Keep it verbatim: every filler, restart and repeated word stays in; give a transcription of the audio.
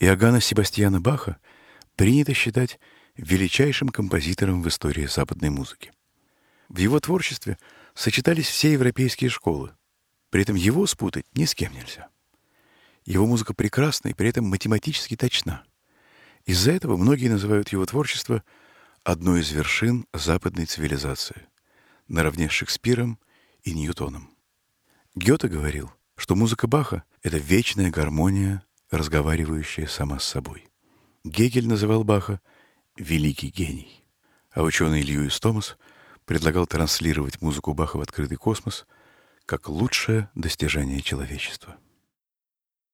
Иоганна Себастьяна Баха принято считать величайшим композитором в истории западной музыки. В его творчестве сочетались все европейские школы. При этом его спутать ни с кем нельзя. Его музыка прекрасна и при этом математически точна. Из-за этого многие называют его творчество одной из вершин западной цивилизации, наравне с Шекспиром и Ньютоном. Гёте говорил, что музыка Баха — это вечная гармония, разговаривающая сама с собой. Гегель называл Баха «великий гений», а ученый Льюис Томас предлагал транслировать музыку Баха в открытый космос как лучшее достижение человечества.